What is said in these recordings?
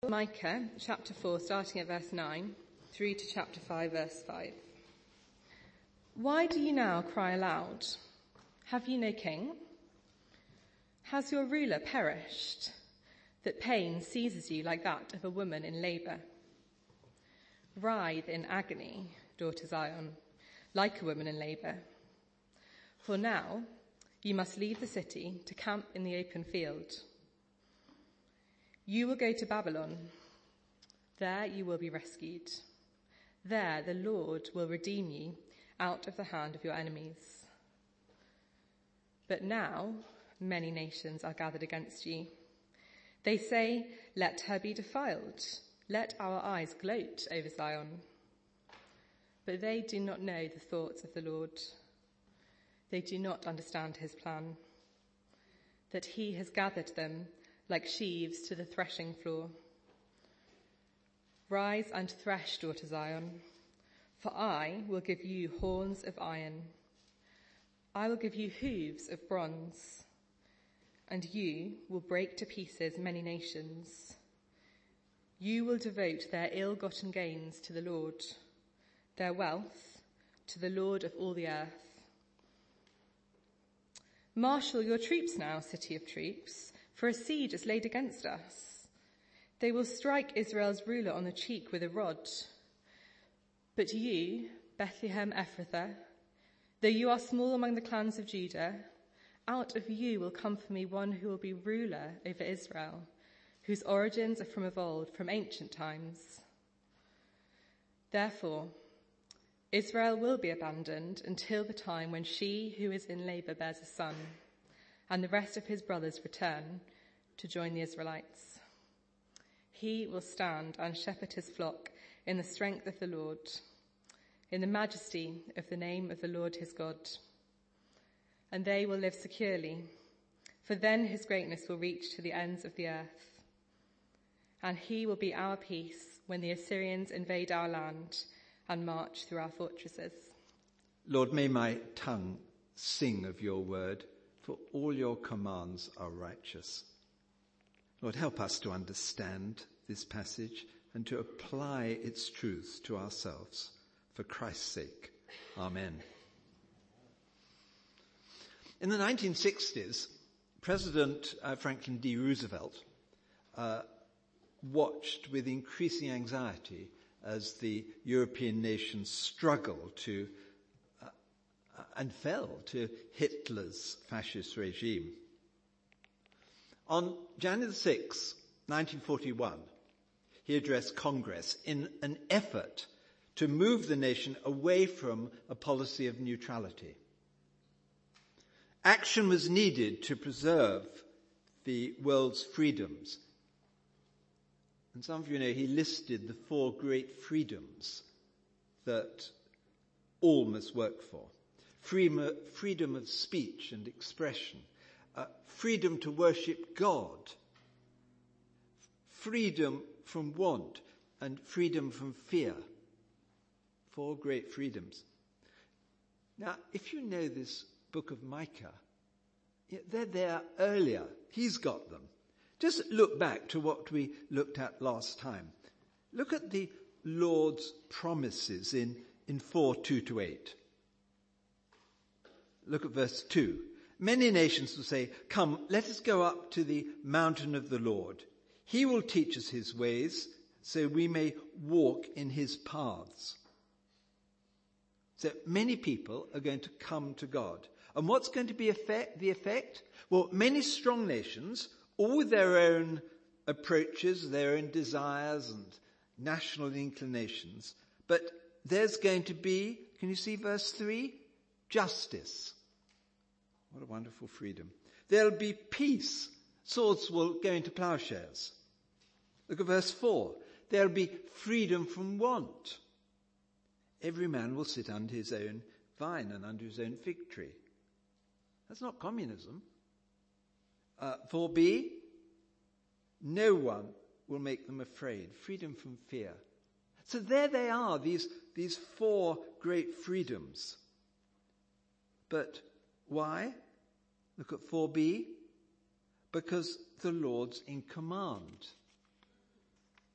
Micah chapter 4, starting at verse 9, through to chapter 5, verse 5. Why do you now cry aloud? Have you no king? Has your ruler perished, that pain seizes you like that of a woman in labour? Writhe in agony, daughter Zion, like a woman in labour. For now you must leave the city to camp in the open field. You will go to Babylon. There you will be rescued. There the Lord will redeem you out of the hand of your enemies. But now many nations are gathered against you. They say, let her be defiled. Let our eyes gloat over Zion. But they do not know the thoughts of the Lord. They do not understand his plan, that he has gathered them like sheaves to the threshing floor. Rise and thresh, daughter Zion, for I will give you horns of iron. I will give you hooves of bronze, and you will break to pieces many nations. You will devote their ill-gotten gains to the Lord, their wealth to the Lord of all the earth. Marshal your troops now, city of troops, for a siege is laid against us. They will strike Israel's ruler on the cheek with a rod. But you, Bethlehem Ephrathah, though you are small among the clans of Judah, out of you will come for me one who will be ruler over Israel, whose origins are from of old, from ancient times. Therefore, Israel will be abandoned until the time when she who is in labour bears a son, and the rest of his brothers return to join the Israelites. He will stand and shepherd his flock in the strength of the Lord, in the majesty of the name of the Lord his God. And they will live securely, for then his greatness will reach to the ends of the earth. And he will be our peace when the Assyrians invade our land and march through our fortresses. Lord, may my tongue sing of your word, for all your commands are righteous. Lord, help us to understand this passage and to apply its truths to ourselves. For Christ's sake. Amen. In the 1960s, President Franklin D. Roosevelt watched with increasing anxiety as the European nations struggled to and fell to Hitler's fascist regime. On January 6, 1941, he addressed Congress in an effort to move the nation away from a policy of neutrality. Action was needed to preserve the world's freedoms. And some of you know he listed the 4 great freedoms that all must work for. Freedom of speech and expression, freedom to worship God, freedom from want, and freedom from fear. 4 great freedoms. Now, if you know this book of Micah, they're there earlier. He's got them. Just look back to what we looked at last time. Look at the Lord's promises in 4:2-8. Look at verse 2. Many nations will say, come, let us go up to the mountain of the Lord. He will teach us his ways, so we may walk in his paths. So many people are going to come to God. And what's going to be the effect? Well, many strong nations, all with their own approaches, their own desires and national inclinations, but there's going to be, can you see verse 3? Justice. What a wonderful freedom. There'll be peace. Swords will go into plowshares. Look at verse 4. There'll be freedom from want. Every man will sit under his own vine and under his own fig tree. That's not communism. 4b, no one will make them afraid. Freedom from fear. So there they are, these 4 great freedoms. But why? Look at 4b. Because the Lord's in command.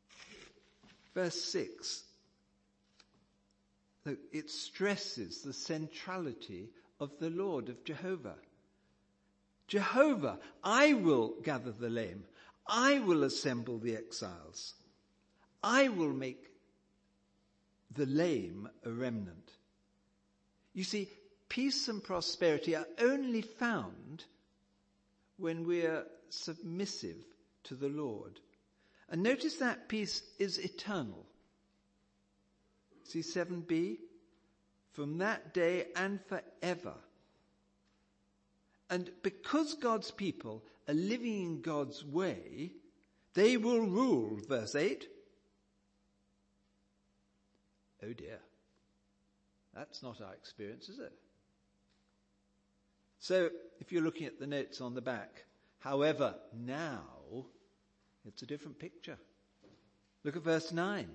Verse 6, look, it stresses the centrality of the Lord, of Jehovah. Jehovah, I will gather the lame. I will assemble the exiles. I will make the lame a remnant. You see, peace and prosperity are only found when we are submissive to the Lord. And notice that peace is eternal. See 7b? From that day and forever. And because God's people are living in God's way, they will rule, verse 8. Oh dear. That's not our experience, is it? So, if you're looking at the notes on the back, however, now, it's a different picture. Look at verse 9.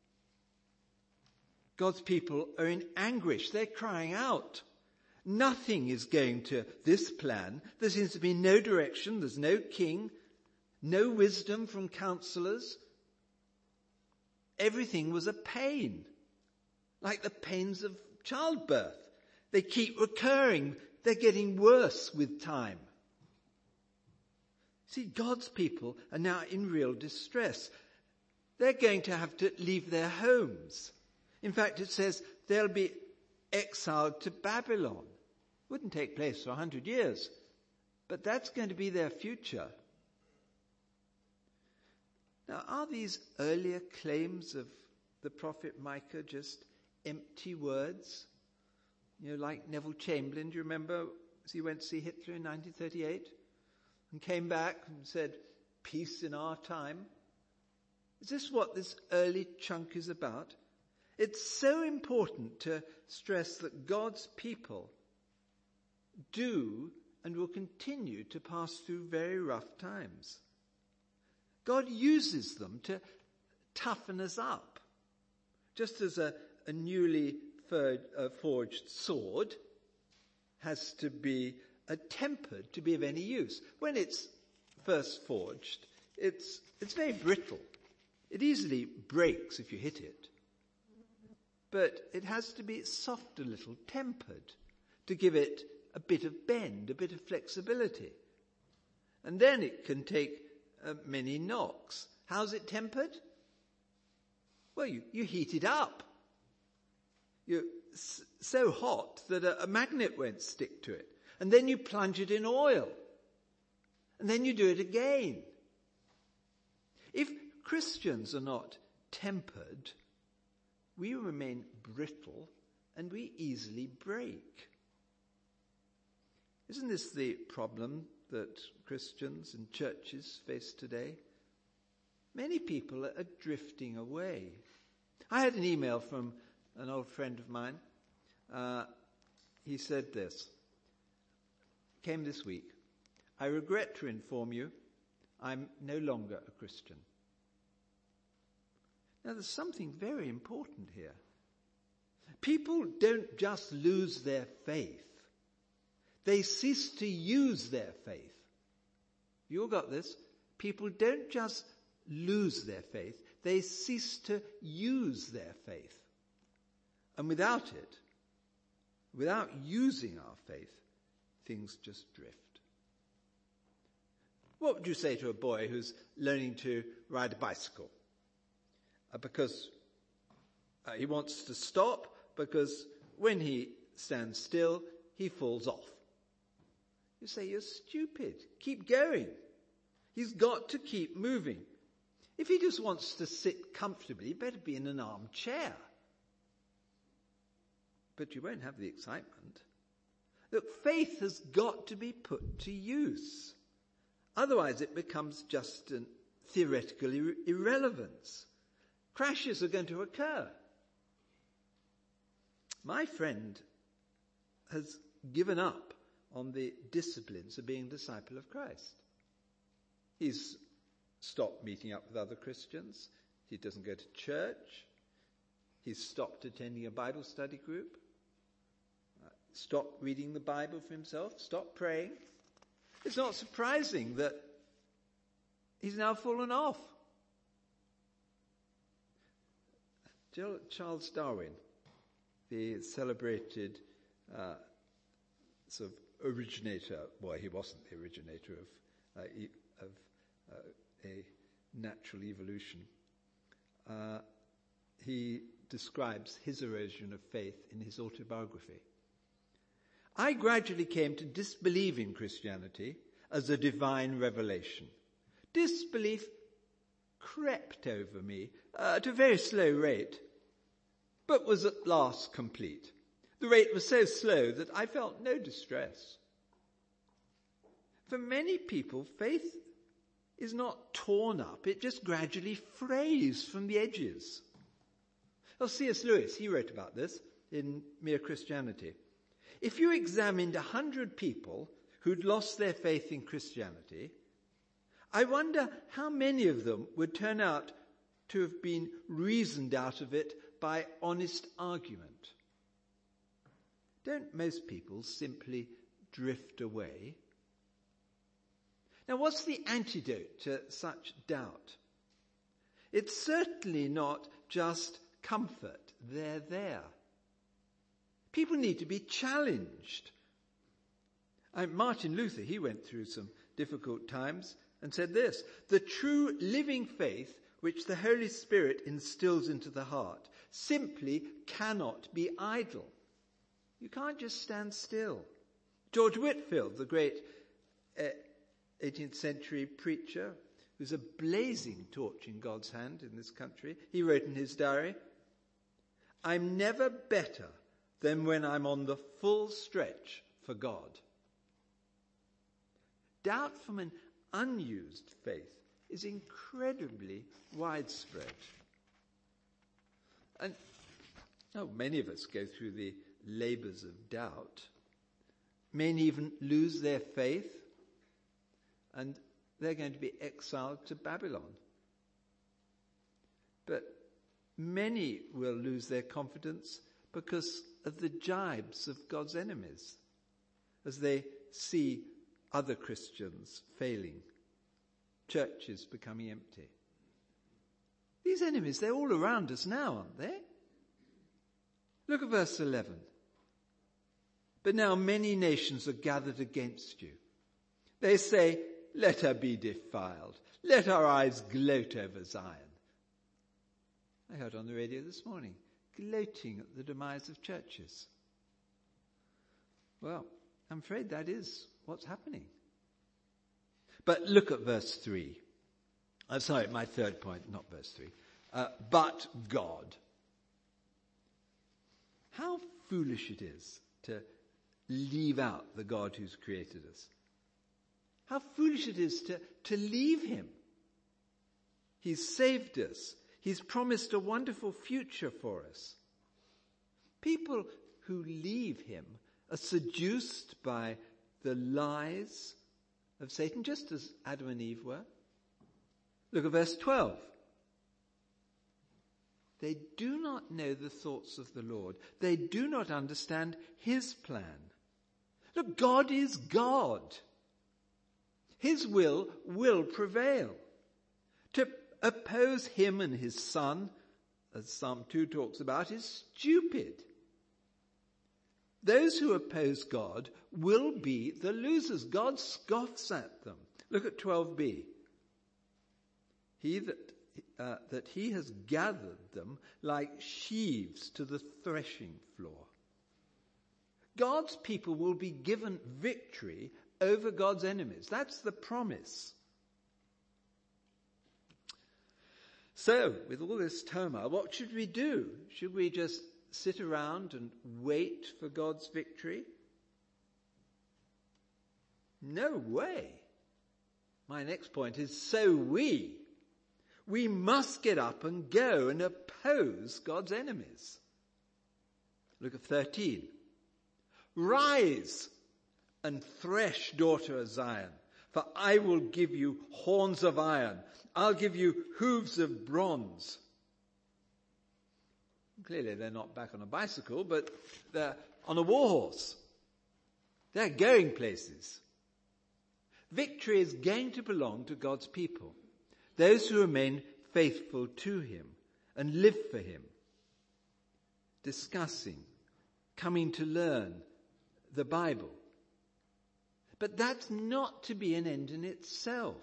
God's people are in anguish. They're crying out. Nothing is going to this plan. There seems to be no direction. There's no king, no wisdom from counselors. Everything was a pain, like the pains of childbirth. They keep recurring. They're getting worse with time. See, God's people are now in real distress. They're going to have to leave their homes. In fact, it says they'll be exiled to Babylon. Wouldn't take place for 100 years, but that's going to be their future. Now, are these earlier claims of the prophet Micah just empty words? You know, like Neville Chamberlain, do you remember as he went to see Hitler in 1938 and came back and said, peace in our time? Is this what this early chunk is about? It's so important to stress that God's people do and will continue to pass through very rough times. God uses them to toughen us up. Just as a newly forged sword has to be tempered to be of any use. When it's first forged, it's very brittle. It easily breaks if you hit it. But it has to be soft a little, tempered, to give it a bit of bend, a bit of flexibility. And then it can take many knocks. How's it tempered? Well, you heat it up. You're so hot that a magnet won't stick to it. And then you plunge it in oil. And then you do it again. If Christians are not tempered, we remain brittle and we easily break. Isn't this the problem that Christians and churches face today? Many people are drifting away. I had an email from an old friend of mine. He said this. Came this week. I regret to inform you, I'm no longer a Christian. Now there's something very important here. People don't just lose their faith. They cease to use their faith. You all got this? People don't just lose their faith. They cease to use their faith. And without it, without using our faith, things just drift. What would you say to a boy who's learning to ride a bicycle? Because he wants to stop, because when he stands still, he falls off. You say, you're stupid. Keep going. He's got to keep moving. If he just wants to sit comfortably, he better be in an armchair. But you won't have the excitement. Look, faith has got to be put to use. Otherwise it becomes just a theoretical irrelevance. Crashes are going to occur. My friend has given up on the disciplines of being a disciple of Christ. He's stopped meeting up with other Christians. He doesn't go to church. He's stopped attending a Bible study group. Stopped reading the Bible for himself. Stopped praying. It's not surprising that he's now fallen off. Charles Darwin, the celebrated sort of originator, well, he wasn't the originator of a natural evolution. He describes his erosion of faith in his autobiography. I gradually came to disbelieve in Christianity as a divine revelation. Disbelief crept over me at a very slow rate, but was at last complete. The rate was so slow that I felt no distress. For many people, faith is not torn up, it just gradually frays from the edges. Well, C.S. Lewis, he wrote about this in Mere Christianity. If you examined 100 people who'd lost their faith in Christianity, I wonder how many of them would turn out to have been reasoned out of it by honest argument. Don't most people simply drift away? Now, what's the antidote to such doubt? It's certainly not just comfort. They're there. People need to be challenged. Martin Luther, he went through some difficult times and said this: the true living faith which the Holy Spirit instills into the heart simply cannot be idle. You can't just stand still. George Whitefield, the great 18th century preacher, who's a blazing torch in God's hand in this country, he wrote in his diary, "I'm never better than when I'm on the full stretch for God." Doubt from an unused faith is incredibly widespread. And many of us go through the labours of doubt. Many even lose their faith, and they're going to be exiled to Babylon. But many will lose their confidence because of the jibes of God's enemies as they see other Christians failing, churches becoming empty. These enemies, they're all around us now, aren't they? Look at verse 11. But now many nations are gathered against you. They say, let her be defiled. Let our eyes gloat over Zion. I heard on the radio this morning, gloating at the demise of churches. Well, I'm afraid that is what's happening. But look at verse 3. I'm sorry, my third point, not verse 3. But God. How foolish it is to leave out the God who's created us. How foolish it is to leave him. He's saved us. He's promised a wonderful future for us. People who leave him are seduced by the lies of Satan, just as Adam and Eve were. Look at verse 12. They do not know the thoughts of the Lord. They do not understand his plan. Look, God is God. His will prevail. To oppose him and his Son, as Psalm 2 talks about, is stupid. Those who oppose God will be the losers. God scoffs at them. Look at 12b. He that he has gathered them like sheaves to the threshing floor. God's people will be given victory over God's enemies. That's the promise. So, with all this turmoil, what should we do? Should we just sit around and wait for God's victory? No way. My next point is so we must get up and go and oppose God's enemies. Look at 13. Rise and thresh, daughter of Zion, for I will give you horns of iron. I'll give you hooves of bronze. Clearly they're not back on a bicycle, but they're on a war horse. They're going places. Victory is going to belong to God's people, those who remain faithful to him and live for him. discussing, coming to learn the Bible. But that's not to be an end in itself.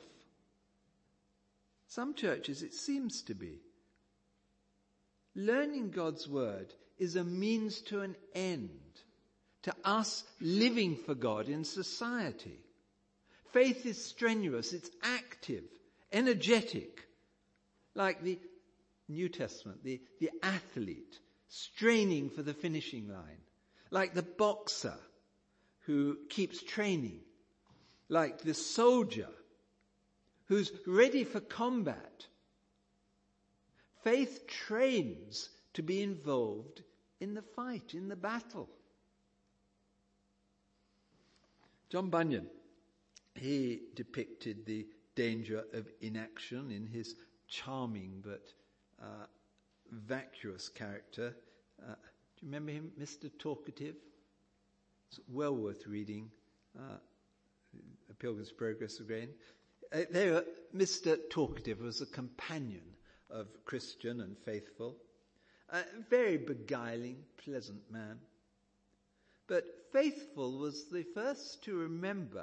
Some churches, it seems to be. Learning God's word is a means to an end, to us living for God in society. Faith is strenuous, it's active, energetic, like the New Testament, the athlete straining for the finishing line, like the boxer who keeps training, like the soldier who's ready for combat. Faith trains to be involved in the fight, in the battle. John Bunyan, he depicted the danger of inaction in his charming but vacuous character. Do you remember him, Mr. Talkative? It's well worth reading. A Pilgrim's Progress again. Mr. Talkative was a companion of Christian and faithful. Very beguiling, pleasant man. But Faithful was the first to remember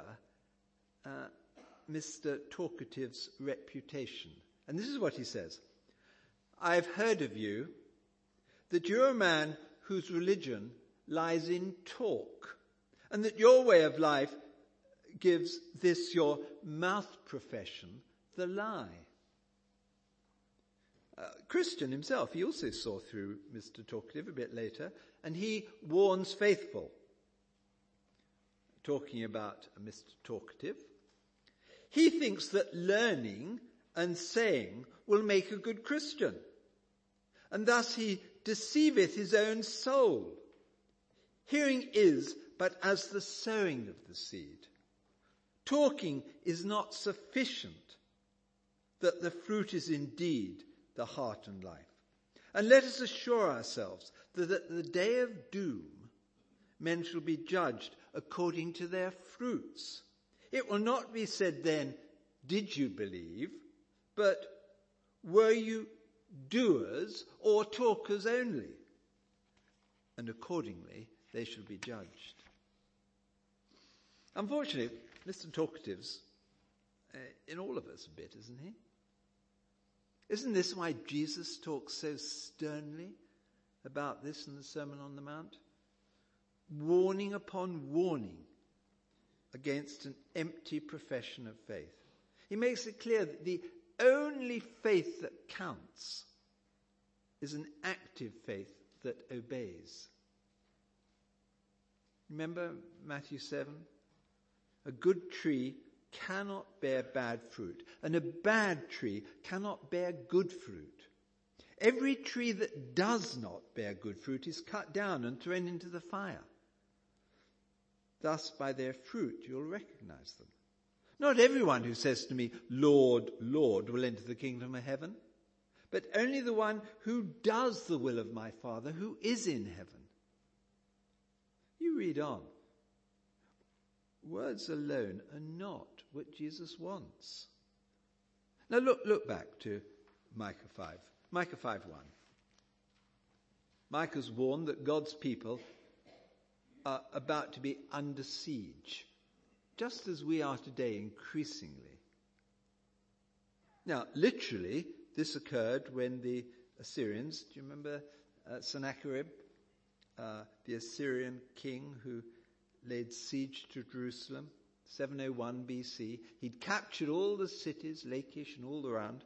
Mr. Talkative's reputation. And this is what he says. I've heard of you that you're a man whose religion lies in talk, and that your way of life gives this your mouth profession the lie. Christian himself, he also saw through Mr. Talkative a bit later, and he warns Faithful, talking about Mr. Talkative. He thinks that learning and saying will make a good Christian, and thus he deceiveth his own soul. Hearing is but as the sowing of the seed. Talking is not sufficient, that the fruit is indeed the heart and life. And let us assure ourselves that at the day of doom, men shall be judged according to their fruits. It will not be said then, did you believe? But were you doers or talkers only? And accordingly, they shall be judged. Unfortunately, Mr. Talkative's in all of us a bit, isn't he? Isn't this why Jesus talks so sternly about this in the Sermon on the Mount? Warning upon warning against an empty profession of faith. He makes it clear that the only faith that counts is an active faith that obeys. Remember Matthew 7? A good tree cannot bear bad fruit, and a bad tree cannot bear good fruit. Every tree that does not bear good fruit is cut down and thrown into the fire. Thus, by their fruit, you'll recognize them. Not everyone who says to me, Lord, Lord, will enter the kingdom of heaven, but only the one who does the will of my Father who is in heaven. You read on. Words alone are not what Jesus wants. Now look back to Micah 5. Micah 5:1. Micah's warned that God's people are about to be under siege, just as we are today increasingly. Now, literally, this occurred when the Assyrians, do you remember Sennacherib, the Assyrian king who laid siege to Jerusalem, 701 BC. He'd captured all the cities, Lachish and all around.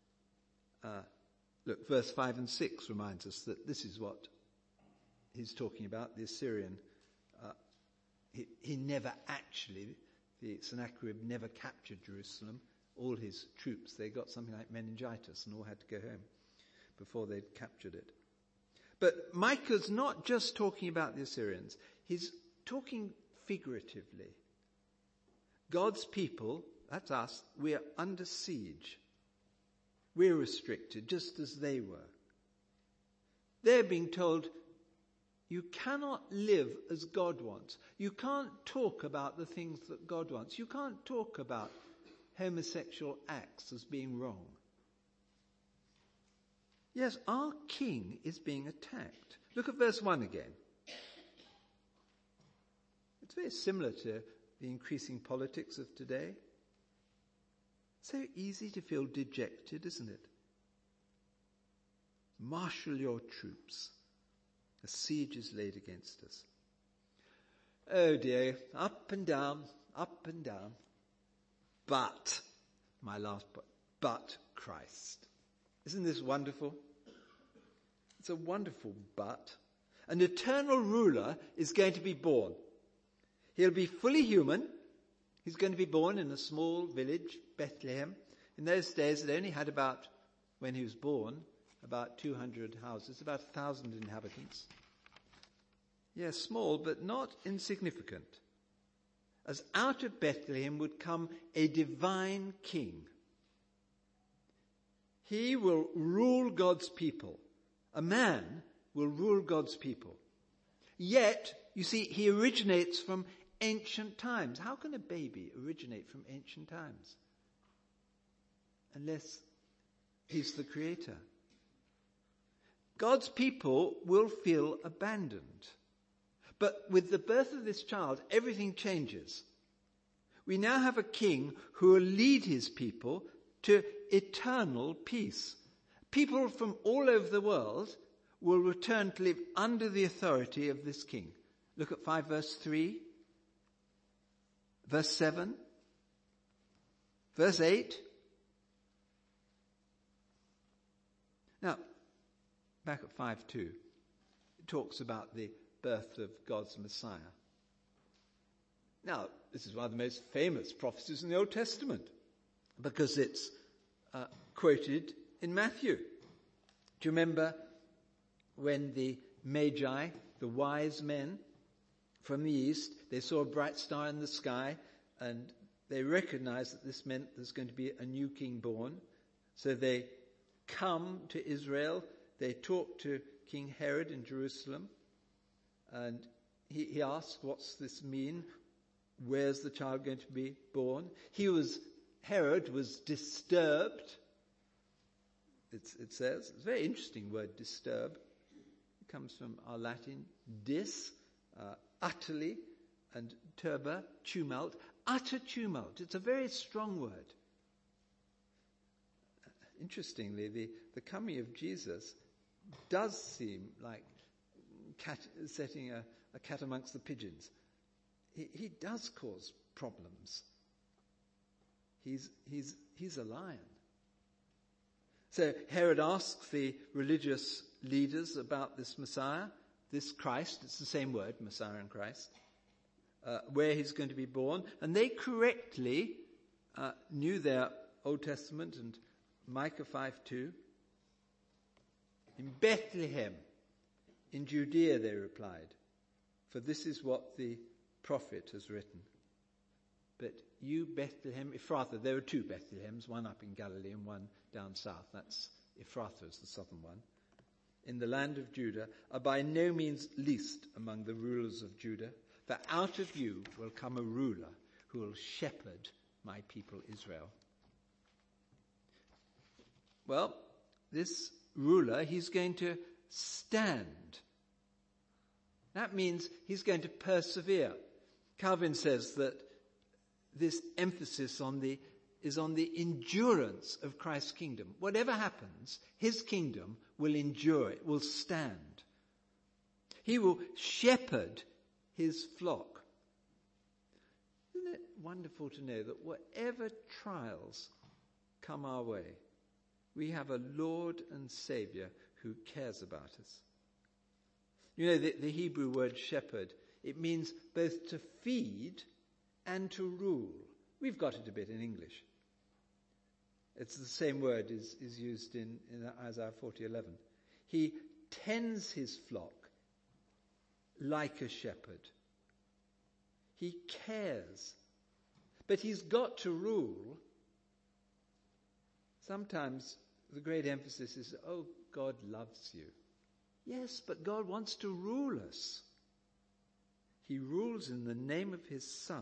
Look, verse 5 and 6 reminds us that this is what he's talking about. The Assyrian, he never actually, the Sennacherib never captured Jerusalem. All his troops, they got something like meningitis and all had to go home before they'd captured it. But Micah's not just talking about the Assyrians. He's talking figuratively. God's people, that's us, we are under siege. We're restricted, just as they were. They're being told, you cannot live as God wants. You can't talk about the things that God wants. You can't talk about homosexual acts as being wrong. Yes, our king is being attacked. Look at verse 1 again. It's very similar to the increasing politics of today. So easy to feel dejected, isn't it? Marshal your troops. A siege is laid against us. Oh dear, up and down, up and down. But, my last but Christ. Isn't this wonderful? It's a wonderful but. An eternal ruler is going to be born. He'll be fully human. He's going to be born in a small village, Bethlehem. In those days, it only had when he was born, about 200 houses, about 1,000 inhabitants. Yes, small, but not insignificant. As out of Bethlehem would come a divine king. He will rule God's people. A man will rule God's people. Yet, you see, he originates from ancient times. How can a baby originate from ancient times? Unless he's the creator. God's people will feel abandoned. But with the birth of this child, everything changes. We now have a king who will lead his people to eternal peace. People from all over the world will return to live under the authority of this king. Look at 5 verse 3, verse 7, verse 8. Now, back at 5:2, it talks about the birth of God's Messiah. Now, this is one of the most famous prophecies in the Old Testament because it's quoted in Matthew. Do you remember when the Magi, the wise men from the east, they saw a bright star in the sky and they recognized that this meant there's going to be a new king born. So they come to Israel, they talk to King Herod in Jerusalem, and he asks, what's this mean? Where's the child going to be born? Herod was disturbed. It says, it's a very interesting word, disturb. It comes from our Latin, dis, utterly, and turba, tumult. Utter tumult. It's a very strong word. Interestingly, the coming of Jesus does seem like setting a cat amongst the pigeons. He does cause problems. He's a lion. So Herod asks the religious leaders about this Messiah, this Christ, it's the same word, Messiah and Christ, where he's going to be born. And they correctly knew their Old Testament and Micah 5:2. In Bethlehem, in Judea, they replied, for this is what the prophet has written. But you, Bethlehem, Ephrathah, there are 2 Bethlehems, one up in Galilee and one down south. That's Ephrathah is the southern one. In the land of Judah, are by no means least among the rulers of Judah. For out of you will come a ruler who will shepherd my people Israel. Well, this ruler, he's going to stand. That means he's going to persevere. Calvin says that this emphasis is on the endurance of Christ's kingdom. Whatever happens, his kingdom will endure, it will stand. He will shepherd his flock. Isn't it wonderful to know that whatever trials come our way, we have a Lord and Saviour who cares about us. You know, the Hebrew word shepherd, it means both to feed and to rule. We've got it a bit in English. It's the same word is used in Isaiah 40:11. He tends his flock like a shepherd. He cares. But he's got to rule. Sometimes the great emphasis is, oh, God loves you. Yes, but God wants to rule us. He rules in the name of his Son,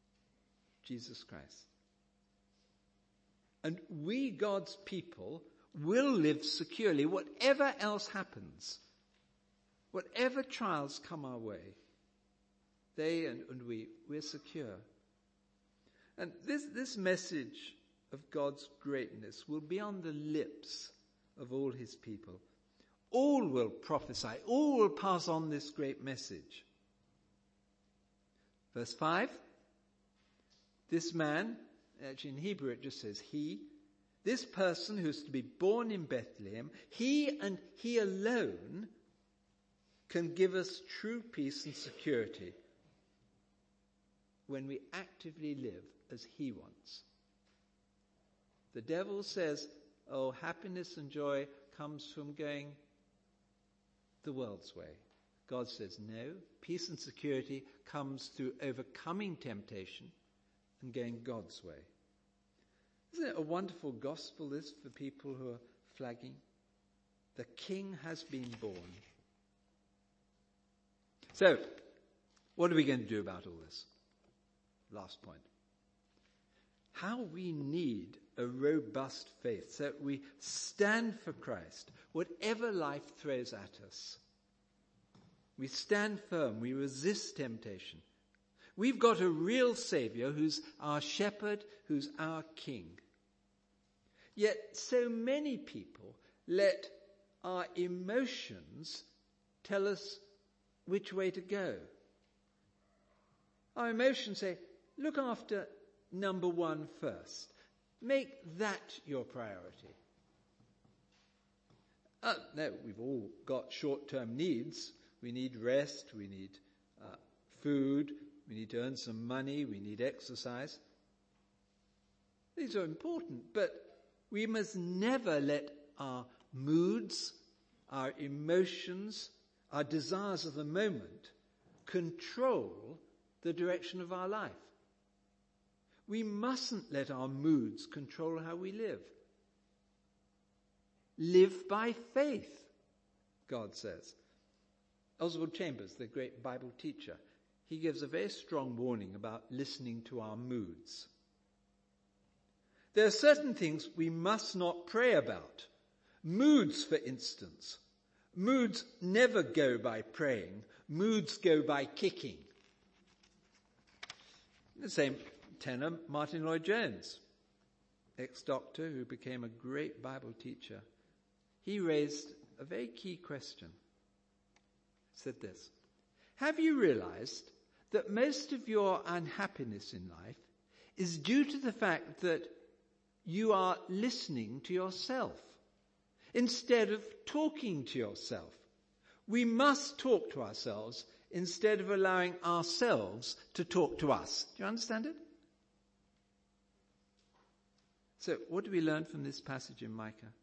Jesus Christ. And we, God's people, will live securely, whatever else happens, whatever trials come our way. They and we're secure. And this message of God's greatness will be on the lips of all his people. All will prophesy. All will pass on this great message. Verse 5. This man, actually in Hebrew it just says he, this person who is to be born in Bethlehem, he and he alone can give us true peace and security when we actively live as he wants. The devil says, oh, happiness and joy comes from going the world's way. God says, no, peace and security comes through overcoming temptation and going God's way. Isn't it a wonderful gospel, this, for people who are flagging? The King has been born. So, what are we going to do about all this? Last point. How we need a robust faith so that we stand for Christ, whatever life throws at us. We stand firm, we resist temptation. We've got a real Saviour who's our shepherd, who's our King. Yet so many people let our emotions tell us which way to go. Our emotions say, look after number one first. Make that your priority. No, we've all got short-term needs. We need rest, we need food, we need to earn some money, we need exercise. These are important, but we must never let our moods, our emotions, our desires of the moment control the direction of our life. We mustn't let our moods control how we live. Live by faith, God says. Oswald Chambers, the great Bible teacher, he gives a very strong warning about listening to our moods. There are certain things we must not pray about. Moods, for instance. Moods never go by praying. Moods go by kicking. The same tenor, Martin Lloyd-Jones, ex-doctor who became a great Bible teacher. He raised a very key question. He said this: have you realized that most of your unhappiness in life is due to the fact that you are listening to yourself instead of talking to yourself? We must talk to ourselves instead of allowing ourselves to talk to us. Do you understand it? So, what do we learn from this passage in Micah?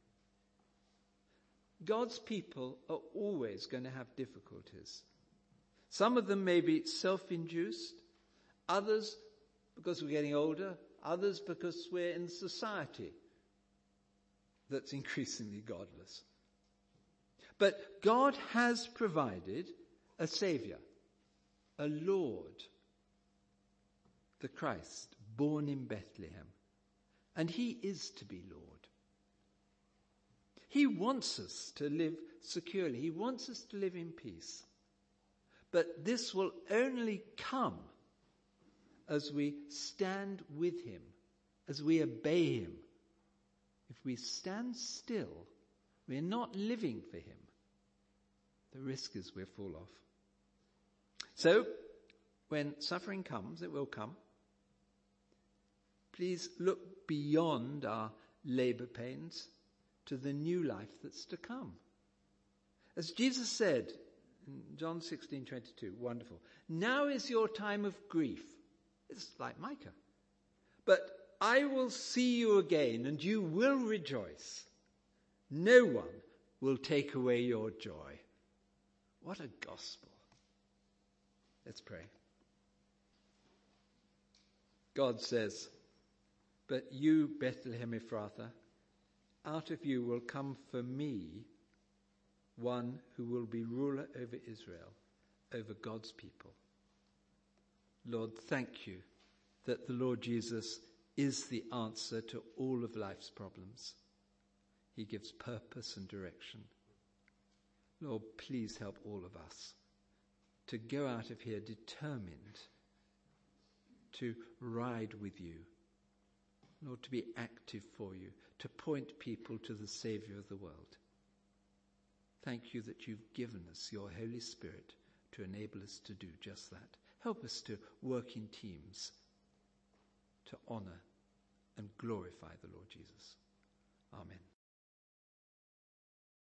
God's people are always going to have difficulties. Some of them may be self-induced, others because we're getting older, others because we're in society that's increasingly godless. But God has provided a Saviour, a Lord, the Christ, born in Bethlehem. And he is to be Lord. He wants us to live securely. He wants us to live in peace. But this will only come as we stand with him, as we obey him. If we stand still, we're not living for him. The risk is we'll fall off. So, when suffering comes, it will come, please look beyond our labor pains to the new life that's to come. As Jesus said in John 16:22, wonderful, now is your time of grief. It's like Micah. But I will see you again and you will rejoice. No one will take away your joy. What a gospel. Let's pray. God says, but you, Bethlehem Ephrathah, out of you will come for me one who will be ruler over Israel, over God's people. Lord, thank you that the Lord Jesus is the answer to all of life's problems. He gives purpose and direction. Lord, please help all of us to go out of here determined to ride with you. Lord, to be active for you, to point people to the Saviour of the world. Thank you that you've given us your Holy Spirit to enable us to do just that. Help us to work in teams to honour and glorify the Lord Jesus. Amen.